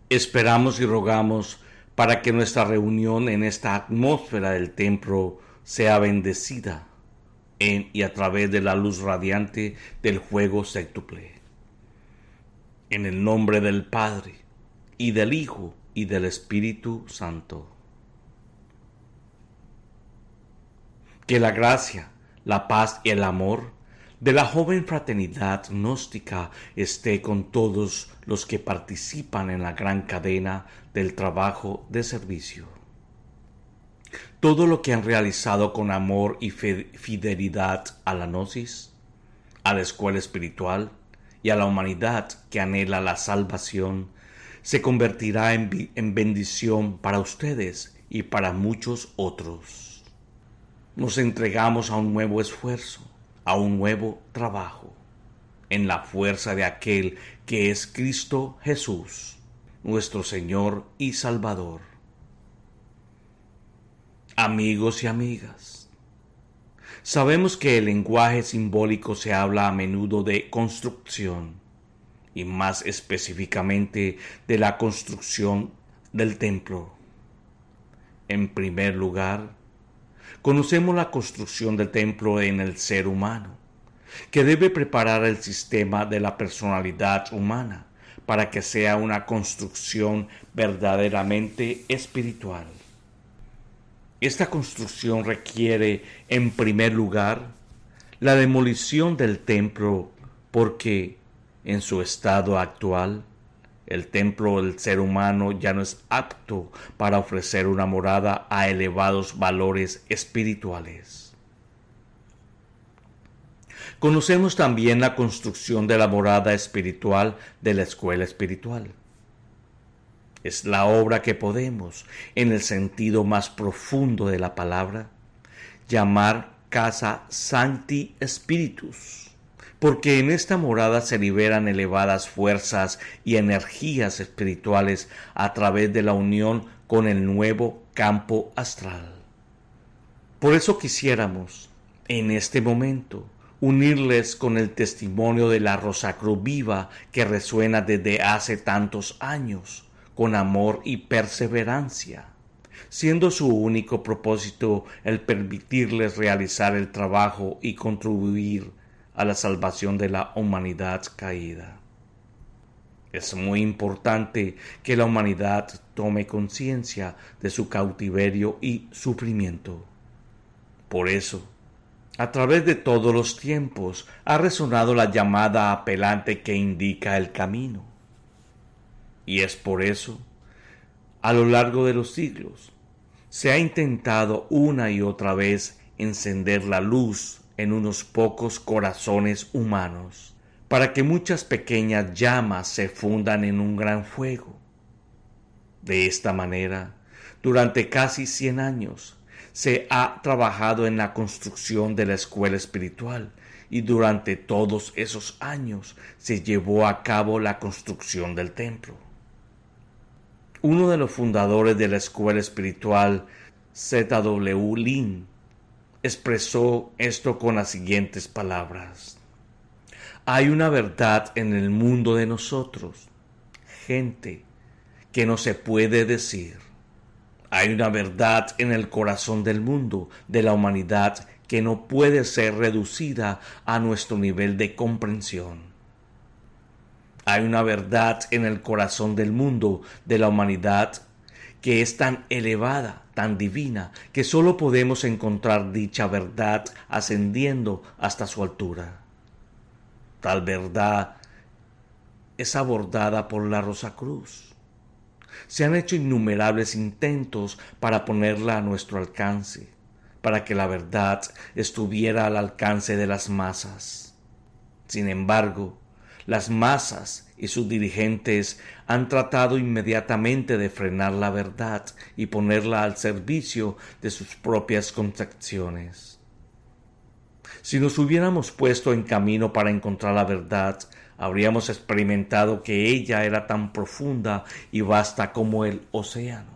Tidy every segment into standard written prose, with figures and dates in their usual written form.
Esperamos y rogamos para que nuestra reunión en esta atmósfera del templo sea bendecida en y a través de la luz radiante del fuego séptuple. En el nombre del Padre, y del Hijo, y del Espíritu Santo. Que la gracia, la paz y el amor de la joven fraternidad gnóstica esté con todos los que participan en la gran cadena del trabajo de servicio. Todo lo que han realizado con amor y fidelidad a la gnosis, a la escuela espiritual y a la humanidad que anhela la salvación, se convertirá en bendición para ustedes y para muchos otros. Nos entregamos a un nuevo esfuerzo, a un nuevo trabajo, en la fuerza de aquel que es Cristo Jesús, nuestro Señor y Salvador. Amigos y amigas, sabemos que el lenguaje simbólico se habla a menudo de construcción, y más específicamente de la construcción del templo. En primer lugar, conocemos la construcción del templo en el ser humano, que debe preparar el sistema de la personalidad humana para que sea una construcción verdaderamente espiritual. Esta construcción requiere, en primer lugar, la demolición del templo porque, en su estado actual, el templo del ser humano ya no es apto para ofrecer una morada a elevados valores espirituales. Conocemos también la construcción de la morada espiritual de la escuela espiritual. Es la obra que podemos, en el sentido más profundo de la palabra, llamar casa Sancti Spiritus, porque en esta morada se liberan elevadas fuerzas y energías espirituales a través de la unión con el nuevo campo astral. Por eso quisiéramos, en este momento, unirles con el testimonio de la Rosacruz viva que resuena desde hace tantos años, con amor y perseverancia, siendo su único propósito el permitirles realizar el trabajo y contribuir a la salvación de la humanidad caída. Es muy importante que la humanidad tome conciencia de su cautiverio y sufrimiento. Por eso, a través de todos los tiempos ha resonado la llamada apelante que indica el camino. Y es por eso, a lo largo de los siglos, se ha intentado una y otra vez encender la luz en unos pocos corazones humanos, para que muchas pequeñas llamas se fundan en un gran fuego. De esta manera, durante casi 100 años, se ha trabajado en la construcción de la escuela espiritual, y durante todos esos años se llevó a cabo la construcción del templo. Uno de los fundadores de la escuela espiritual, Z.W. Lin, expresó esto con las siguientes palabras: hay una verdad en el mundo de nosotros, gente, que no se puede decir. Hay una verdad en el corazón del mundo, de la humanidad, que no puede ser reducida a nuestro nivel de comprensión. Hay una verdad en el corazón del mundo, de la humanidad, que es tan elevada, tan divina, que solo podemos encontrar dicha verdad ascendiendo hasta su altura. Tal verdad es abordada por la Rosacruz. Se han hecho innumerables intentos para ponerla a nuestro alcance, para que la verdad estuviera al alcance de las masas. Sin embargo, las masas y sus dirigentes han tratado inmediatamente de frenar la verdad y ponerla al servicio de sus propias concepciones. Si nos hubiéramos puesto en camino para encontrar la verdad, habríamos experimentado que ella era tan profunda y vasta como el océano.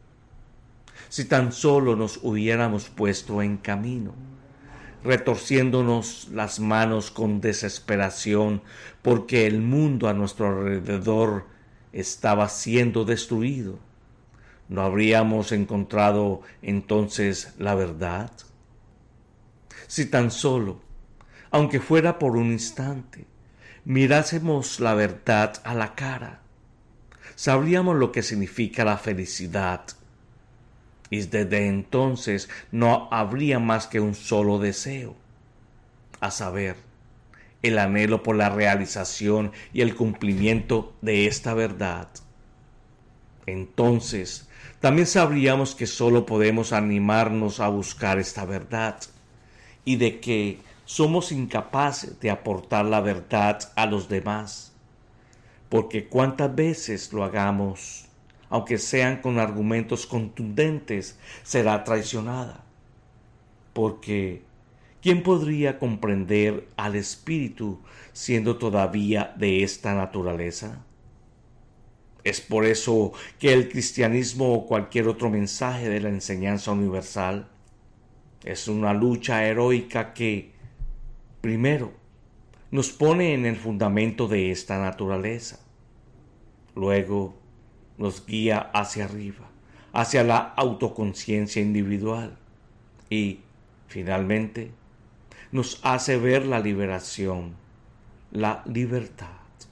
Si tan solo nos hubiéramos puesto en camino, retorciéndonos las manos con desesperación, porque el mundo a nuestro alrededor estaba siendo destruido. ¿No habríamos encontrado entonces la verdad? Si tan solo, aunque fuera por un instante, mirásemos la verdad a la cara, sabríamos lo que significa la felicidad. Y desde entonces no habría más que un solo deseo, a saber, el anhelo por la realización y el cumplimiento de esta verdad. Entonces, también sabríamos que solo podemos animarnos a buscar esta verdad y de que somos incapaces de aportar la verdad a los demás, porque cuántas veces lo hagamos, aunque sean con argumentos contundentes, será traicionada, porque ¿quién podría comprender al espíritu siendo todavía de esta naturaleza? Es por eso que el cristianismo o cualquier otro mensaje de la enseñanza universal es una lucha heroica que, primero, nos pone en el fundamento de esta naturaleza, luego nos guía hacia arriba, hacia la autoconciencia individual y, finalmente, nos hace ver la liberación, la libertad.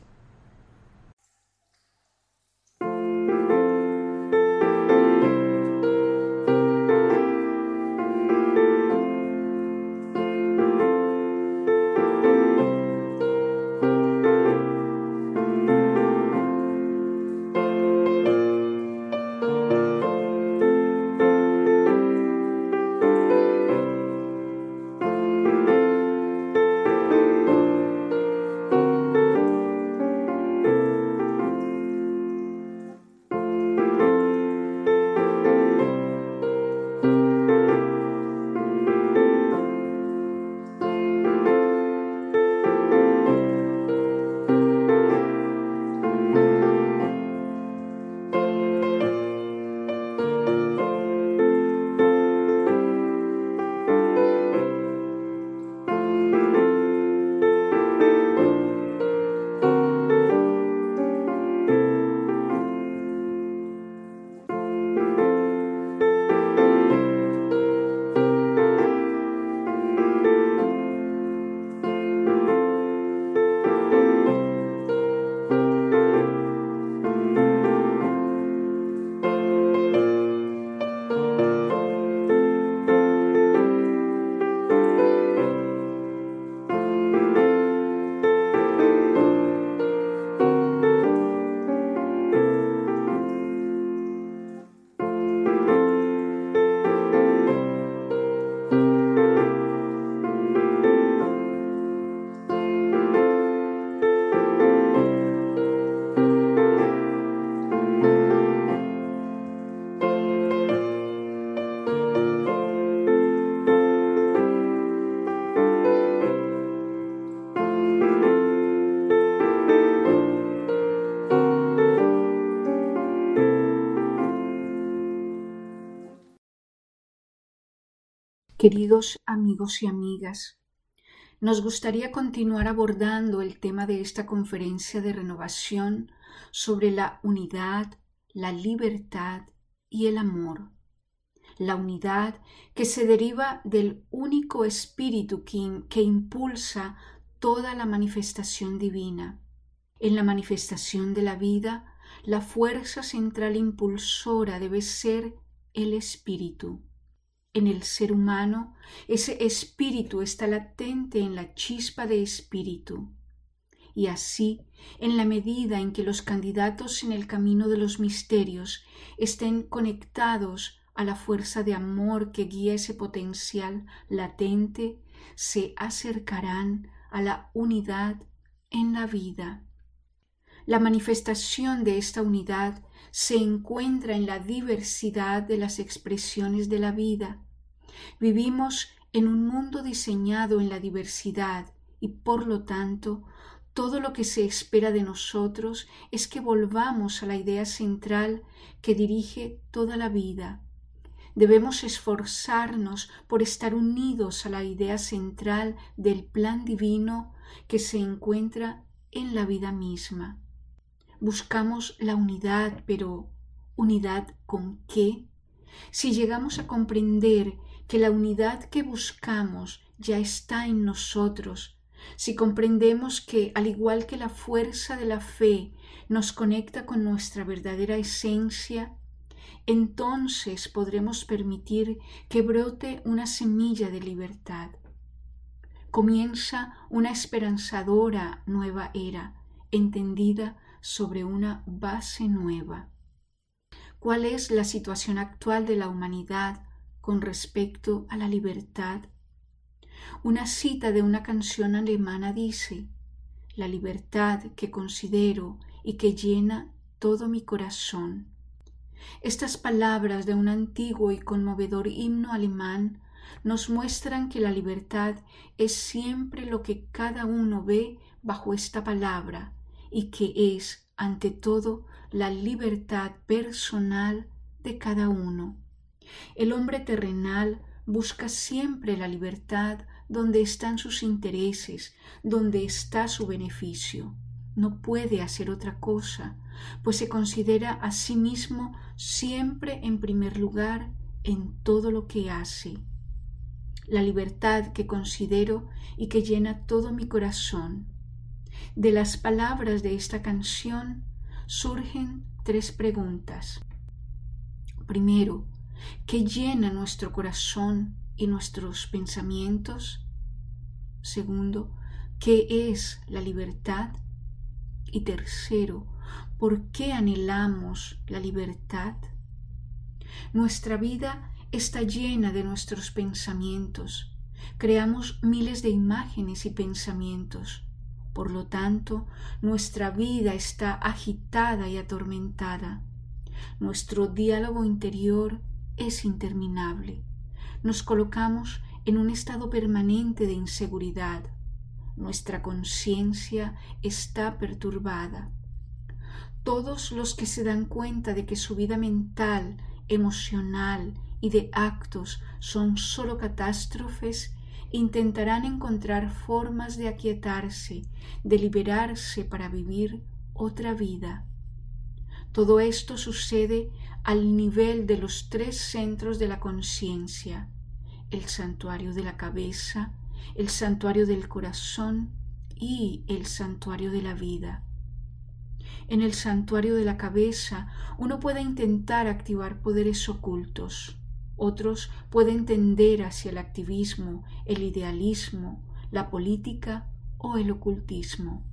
Queridos amigos y amigas, nos gustaría continuar abordando el tema de esta conferencia de renovación sobre la unidad, la libertad y el amor. La unidad que se deriva del único espíritu que impulsa toda la manifestación divina. En la manifestación de la vida, la fuerza central impulsora debe ser el espíritu. En el ser humano, ese espíritu está latente en la chispa de espíritu. Y así, en la medida en que los candidatos en el camino de los misterios estén conectados a la fuerza de amor que guía ese potencial latente, se acercarán a la unidad en la vida. La manifestación de esta unidad se encuentra en la diversidad de las expresiones de la vida. Vivimos en un mundo diseñado en la diversidad y, por lo tanto, todo lo que se espera de nosotros es que volvamos a la idea central que dirige toda la vida. Debemos esforzarnos por estar unidos a la idea central del plan divino que se encuentra en la vida misma. Buscamos la unidad, pero ¿unidad con qué? Si llegamos a comprender que la unidad que buscamos ya está en nosotros, si comprendemos que, al igual que la fuerza de la fe nos conecta con nuestra verdadera esencia, entonces podremos permitir que brote una semilla de libertad. Comienza una esperanzadora nueva era, entendida sobre una base nueva. ¿Cuál es la situación actual de la humanidad con respecto a la libertad? Una cita de una canción alemana dice: la libertad que considero y que llena todo mi corazón. Estas palabras de un antiguo y conmovedor himno alemán nos muestran que la libertad es siempre lo que cada uno ve bajo esta palabra y que es, ante todo, la libertad personal de cada uno. El hombre terrenal busca siempre la libertad donde están sus intereses, donde está su beneficio. No puede hacer otra cosa, pues se considera a sí mismo siempre en primer lugar en todo lo que hace. La libertad que considero y que llena todo mi corazón. De las palabras de esta canción surgen 3 preguntas. Primero, ¿qué llena nuestro corazón y nuestros pensamientos? Segundo, ¿qué es la libertad? Y tercero, ¿por qué anhelamos la libertad? Nuestra vida está llena de nuestros pensamientos. Creamos miles de imágenes y pensamientos. Por lo tanto, nuestra vida está agitada y atormentada. Nuestro diálogo interior es interminable. Nos colocamos en un estado permanente de inseguridad. Nuestra conciencia está perturbada. Todos los que se dan cuenta de que su vida mental, emocional y de actos son solo catástrofes, intentarán encontrar formas de aquietarse, de liberarse para vivir otra vida. Todo esto sucede al nivel de los 3 centros de la conciencia: el santuario de la cabeza, el santuario del corazón y el santuario de la vida. En el santuario de la cabeza uno puede intentar activar poderes ocultos. Otros pueden tender hacia el activismo, el idealismo, la política o el ocultismo.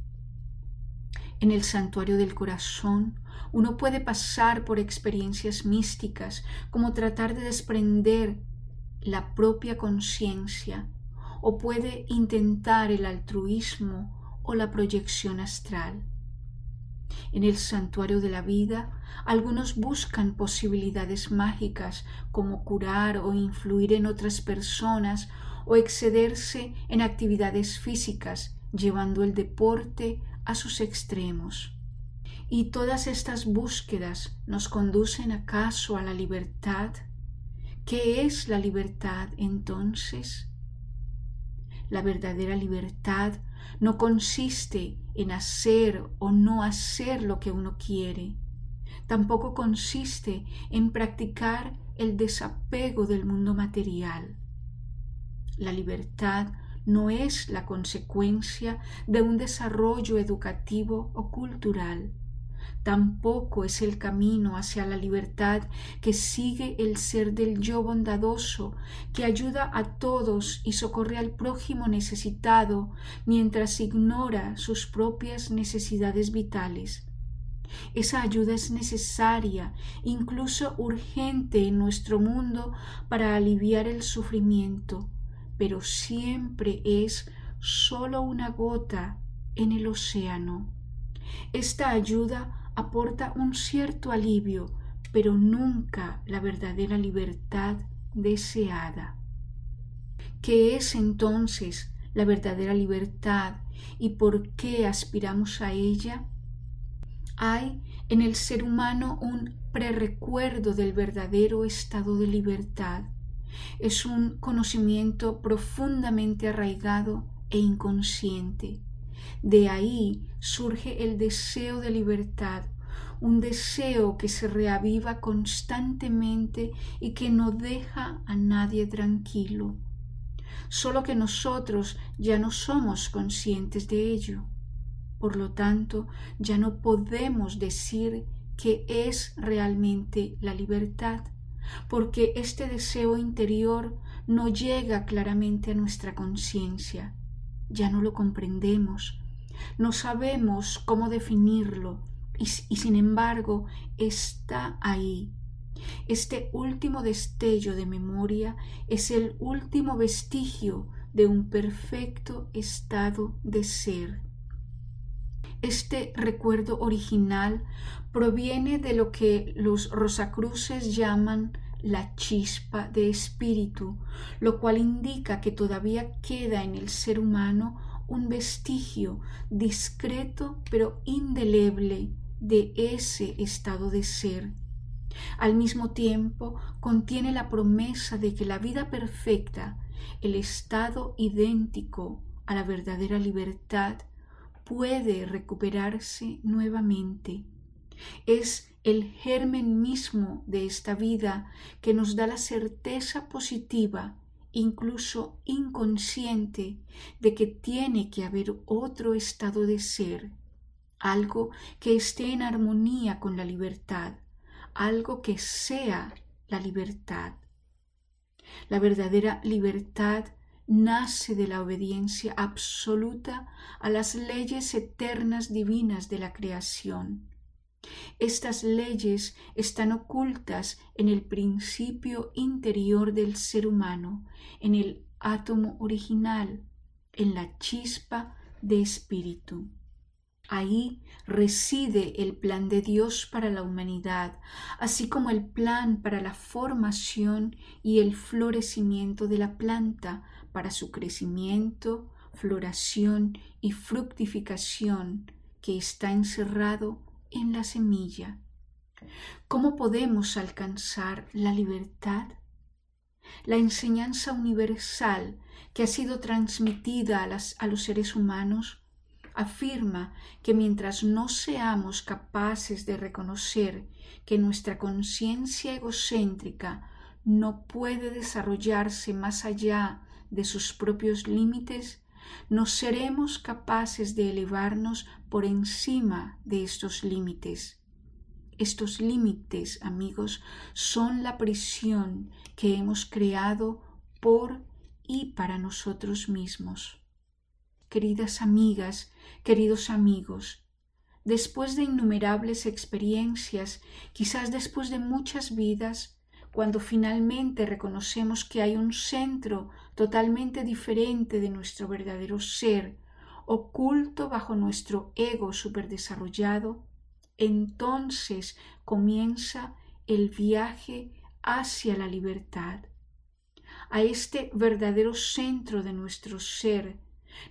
En el santuario del corazón uno puede pasar por experiencias místicas, como tratar de desprender la propia conciencia, o puede intentar el altruismo o la proyección astral. En el santuario de la vida, algunos buscan posibilidades mágicas como curar o influir en otras personas o excederse en actividades físicas, llevando el deporte a sus extremos. ¿Y todas estas búsquedas nos conducen acaso a la libertad? ¿Qué es la libertad entonces? La verdadera libertad no consiste en hacer o no hacer lo que uno quiere. Tampoco consiste en practicar el desapego del mundo material. La libertad no es la consecuencia de un desarrollo educativo o cultural. Tampoco es el camino hacia la libertad que sigue el ser del yo bondadoso, que ayuda a todos y socorre al prójimo necesitado mientras ignora sus propias necesidades vitales. Esa ayuda es necesaria, incluso urgente en nuestro mundo para aliviar el sufrimiento, pero siempre es solo una gota en el océano. Esta ayuda aporta un cierto alivio, pero nunca la verdadera libertad deseada. ¿Qué es entonces la verdadera libertad y por qué aspiramos a ella? Hay en el ser humano un prerecuerdo del verdadero estado de libertad. Es un conocimiento profundamente arraigado e inconsciente. De ahí surge el deseo de libertad, un deseo que se reaviva constantemente y que no deja a nadie tranquilo. Solo que nosotros ya no somos conscientes de ello. Por lo tanto, ya no podemos decir qué es realmente la libertad, porque este deseo interior no llega claramente a nuestra conciencia. Ya no lo comprendemos, no sabemos cómo definirlo y sin embargo está ahí. Este último destello de memoria es el último vestigio de un perfecto estado de ser. Este recuerdo original proviene de lo que los rosacruces llaman la chispa de espíritu, lo cual indica que todavía queda en el ser humano un vestigio discreto pero indeleble de ese estado de ser. Al mismo tiempo, contiene la promesa de que la vida perfecta, el estado idéntico a la verdadera libertad, puede recuperarse nuevamente. Es el germen mismo de esta vida que nos da la certeza positiva, incluso inconsciente, de que tiene que haber otro estado de ser, algo que esté en armonía con la libertad, algo que sea la libertad. La verdadera libertad nace de la obediencia absoluta a las leyes eternas divinas de la creación. Estas leyes están ocultas en el principio interior del ser humano, en el átomo original, en la chispa de espíritu. Ahí reside el plan de Dios para la humanidad, así como el plan para la formación y el florecimiento de la planta, para su crecimiento, floración y fructificación, que está encerrado en la semilla. ¿Cómo podemos alcanzar la libertad? La enseñanza universal que ha sido transmitida a los seres humanos afirma que mientras no seamos capaces de reconocer que nuestra conciencia egocéntrica no puede desarrollarse más allá de sus propios límites, no seremos capaces de elevarnos por encima de estos límites. Estos límites, amigos, son la prisión que hemos creado por y para nosotros mismos. Queridas amigas, queridos amigos, después de innumerables experiencias, quizás después de muchas vidas, cuando finalmente reconocemos que hay un centro totalmente diferente de nuestro verdadero ser, oculto bajo nuestro ego superdesarrollado, entonces comienza el viaje hacia la libertad. A este verdadero centro de nuestro ser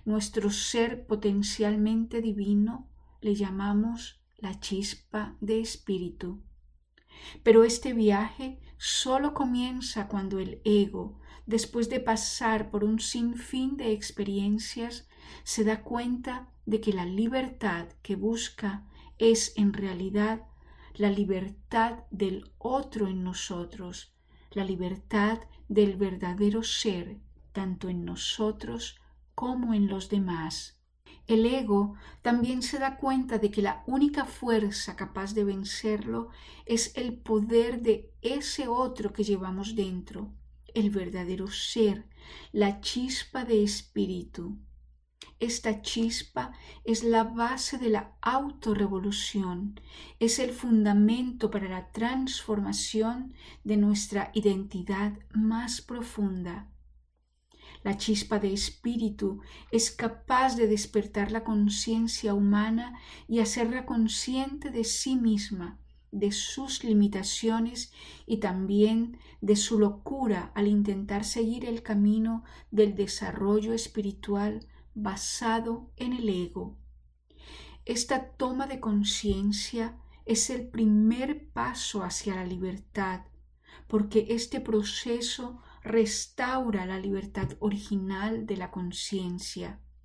potencialmente divino, le llamamos la chispa de espíritu. Pero este viaje solo comienza cuando el ego, después de pasar por un sinfín de experiencias, se da cuenta de que la libertad que busca es en realidad la libertad del otro en nosotros, la libertad del verdadero ser, tanto en nosotros como en los demás. El ego también se da cuenta de que la única fuerza capaz de vencerlo es el poder de ese otro que llevamos dentro, el verdadero ser, la chispa de espíritu. Esta chispa es la base de la autorrevolución, es el fundamento para la transformación de nuestra identidad más profunda. La chispa de espíritu es capaz de despertar la conciencia humana y hacerla consciente de sí misma, de sus limitaciones y también de su locura al intentar seguir el camino del desarrollo espiritual basado en el ego. Esta toma de conciencia es el primer paso hacia la libertad, porque este proceso restaura la libertad original de la conciencia.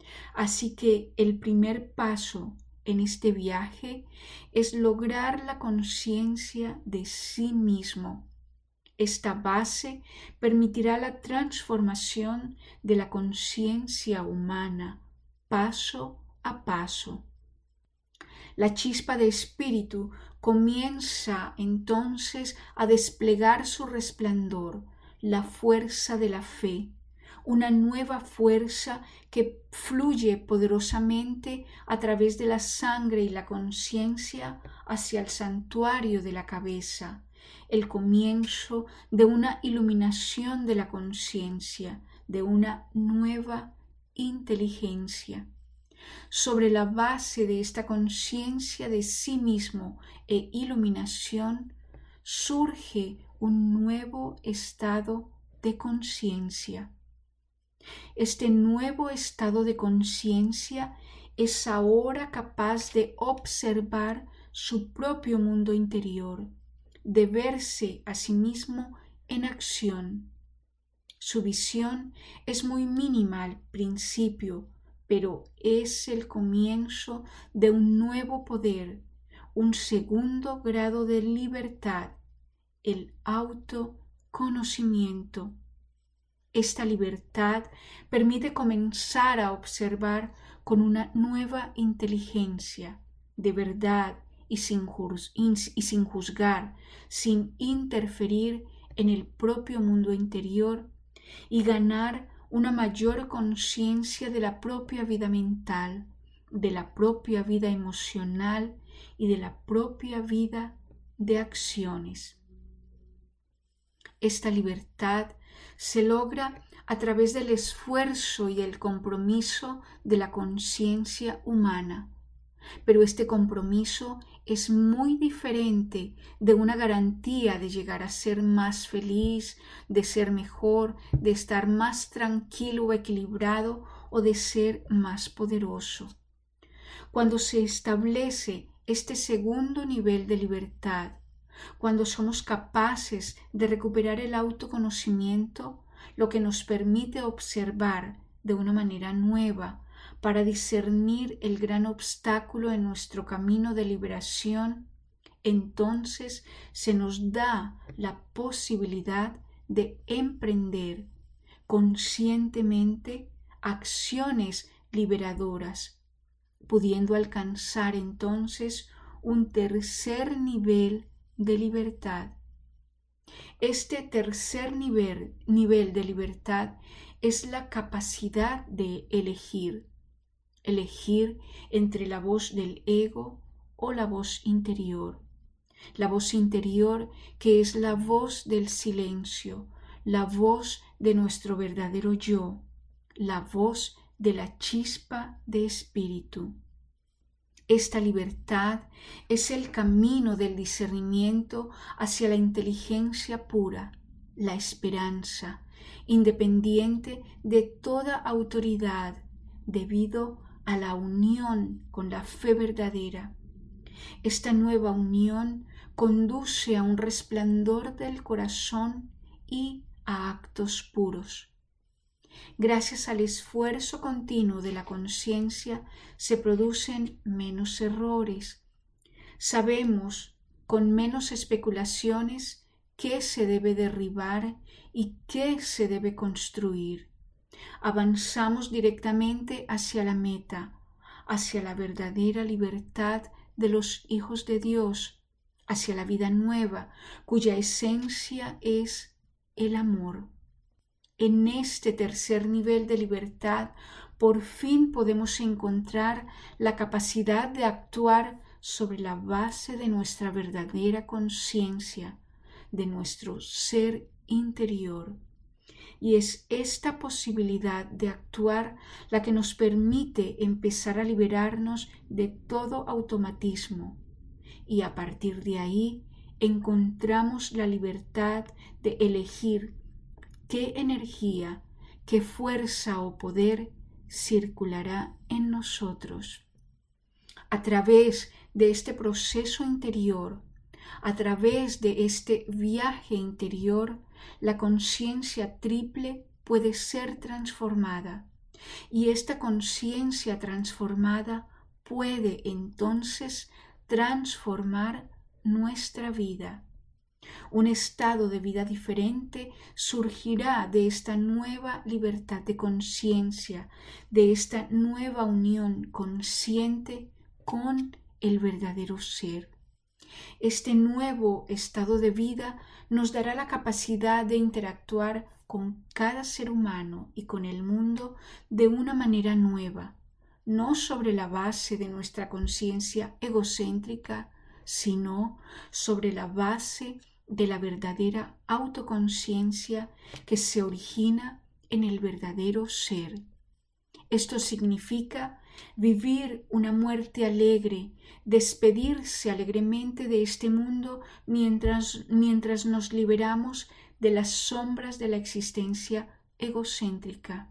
Así que el primer paso en este viaje es lograr la conciencia de sí mismo. Esta base permitirá la transformación de la conciencia humana paso a paso. La chispa de espíritu comienza entonces a desplegar su resplandor, la fuerza de la fe, una nueva fuerza que fluye poderosamente a través de la sangre y la conciencia hacia el santuario de la cabeza, el comienzo de una iluminación de la conciencia, de una nueva inteligencia. Sobre la base de esta conciencia de sí mismo e iluminación, surge un nuevo estado de conciencia. Este nuevo estado de conciencia es ahora capaz de observar su propio mundo interior, de verse a sí mismo en acción. Su visión es muy mínima al principio, pero es el comienzo de un nuevo poder, un segundo grado de libertad, el autoconocimiento. Esta libertad permite comenzar a observar con una nueva inteligencia, de verdad y sin juzgar, sin interferir en el propio mundo interior, y ganar una mayor conciencia de la propia vida mental, de la propia vida emocional y de la propia vida de acciones. Esta libertad se logra a través del esfuerzo y el compromiso de la conciencia humana, pero este compromiso es muy diferente de una garantía de llegar a ser más feliz, de ser mejor, de estar más tranquilo o equilibrado o de ser más poderoso. Cuando se establece este segundo nivel de libertad, cuando somos capaces de recuperar el autoconocimiento, lo que nos permite observar de una manera nueva para discernir el gran obstáculo en nuestro camino de liberación, entonces se nos da la posibilidad de emprender conscientemente acciones liberadoras, pudiendo alcanzar entonces un tercer nivel de libertad. Este tercer nivel de libertad es la capacidad de elegir entre la voz del ego o la voz interior. La voz interior que es la voz del silencio, la voz de nuestro verdadero yo, la voz de la chispa de espíritu. Esta libertad es el camino del discernimiento hacia la inteligencia pura, la esperanza, independiente de toda autoridad, debido a la unión con la fe verdadera. Esta nueva unión conduce a un resplandor del corazón y a actos puros. Gracias al esfuerzo continuo de la conciencia se producen menos errores. Sabemos con menos especulaciones qué se debe derribar y qué se debe construir. Avanzamos directamente hacia la meta, hacia la verdadera libertad de los hijos de Dios, hacia la vida nueva, cuya esencia es el amor. En este tercer nivel de libertad, por fin podemos encontrar la capacidad de actuar sobre la base de nuestra verdadera conciencia, de nuestro ser interior. Y es esta posibilidad de actuar la que nos permite empezar a liberarnos de todo automatismo. Y a partir de ahí encontramos la libertad de elegir qué energía, qué fuerza o poder circulará en nosotros. A través de este proceso interior, a través de este viaje interior, la conciencia triple puede ser transformada. Y esta conciencia transformada puede entonces transformar nuestra vida. Un estado de vida diferente surgirá de esta nueva libertad de conciencia, de esta nueva unión consciente con el verdadero ser. Este nuevo estado de vida nos dará la capacidad de interactuar con cada ser humano y con el mundo de una manera nueva, no sobre la base de nuestra conciencia egocéntrica, sino sobre la base de la verdadera autoconciencia que se origina en el verdadero ser. Esto significa vivir una muerte alegre, despedirse alegremente de este mundo mientras nos liberamos de las sombras de la existencia egocéntrica.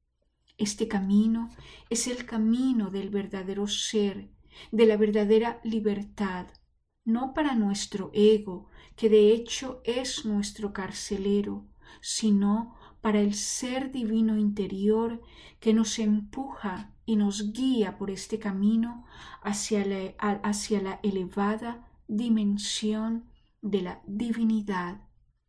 Este camino es el camino del verdadero ser, de la verdadera libertad, no para nuestro ego, que de hecho es nuestro carcelero, sino para el ser divino interior que nos empuja y nos guía por este camino hacia la elevada dimensión de la divinidad.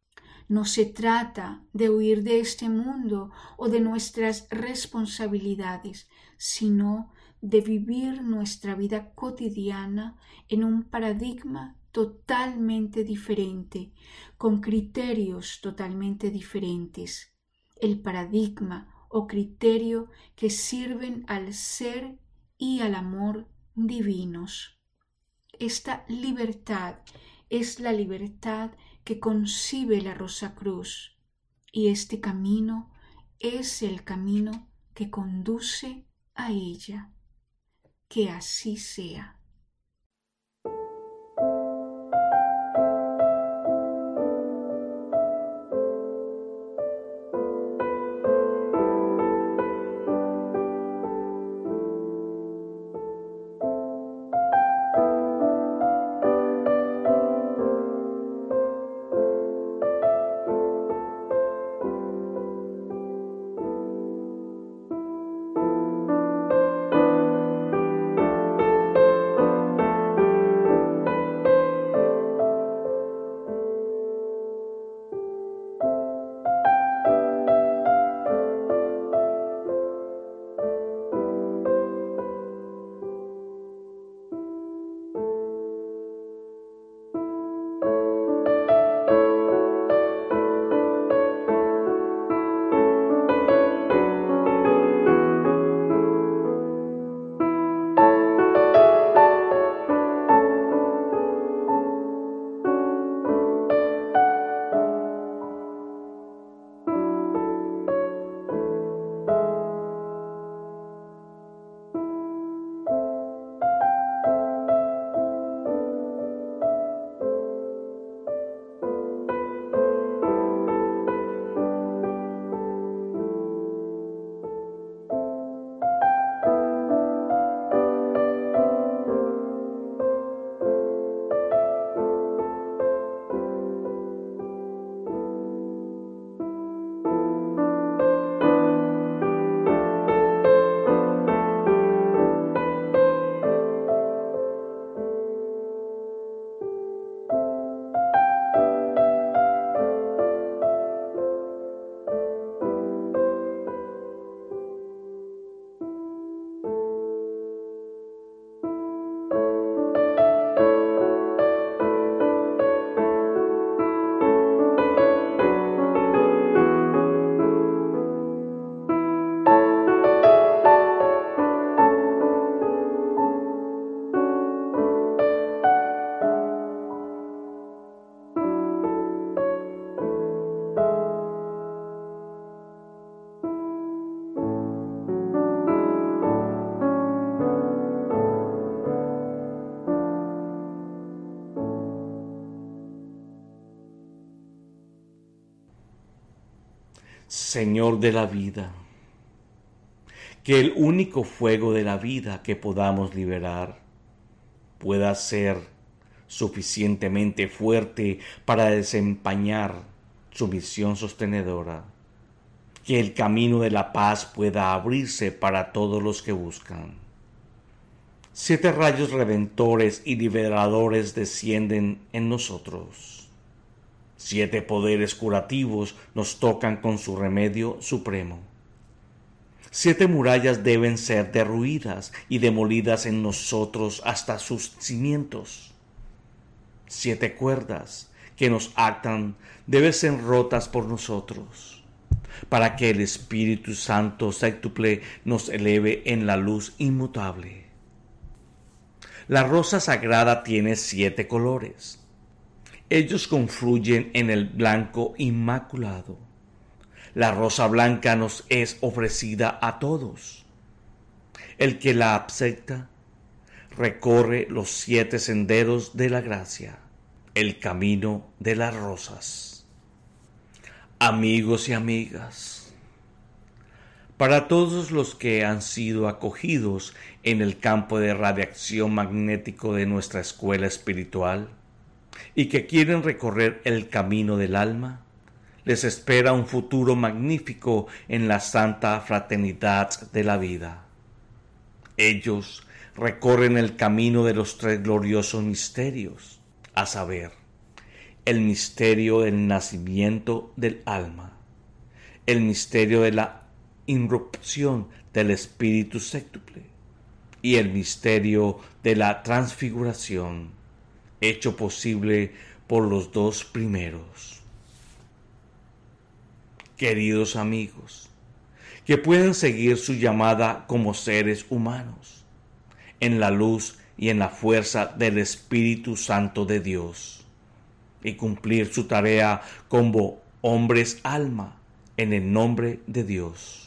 No se trata de huir de este mundo o de nuestras responsabilidades, sino de vivir nuestra vida cotidiana en un paradigma totalmente diferente, con criterios totalmente diferentes. El paradigma o criterio que sirven al ser y al amor divinos. Esta libertad es la libertad que concibe la Rosa Cruz, y este camino es el camino que conduce a ella. Que así sea. Señor de la vida, que el único fuego de la vida que podamos liberar pueda ser suficientemente fuerte para desempeñar su misión sostenedora. que el camino de la paz pueda abrirse para todos los que buscan. 7 rayos redentores y liberadores descienden en nosotros. 7 poderes curativos nos tocan con su remedio supremo. 7 murallas deben ser derruidas y demolidas en nosotros hasta sus cimientos. 7 cuerdas que nos atan deben ser rotas por nosotros, para que el Espíritu Santo séptuple nos eleve en la luz inmutable. La rosa sagrada tiene 7 colores. Ellos confluyen en el blanco inmaculado. La rosa blanca nos es ofrecida a todos. El que la acepta recorre los 7 senderos de la gracia, el camino de las rosas. Amigos y amigas, para todos los que han sido acogidos en el campo de radiación magnético de nuestra escuela espiritual y que quieren recorrer el camino del alma, les espera un futuro magnífico en la santa fraternidad de la vida. Ellos recorren el camino de los 3 gloriosos misterios, a saber, el misterio del nacimiento del alma, el misterio de la irrupción del Espíritu séptuple y el misterio de la transfiguración, hecho posible por los 2 primeros. Queridos amigos, que pueden seguir su llamada como seres humanos, en la luz y en la fuerza del Espíritu Santo de Dios, y cumplir su tarea como hombres alma, en el nombre de Dios.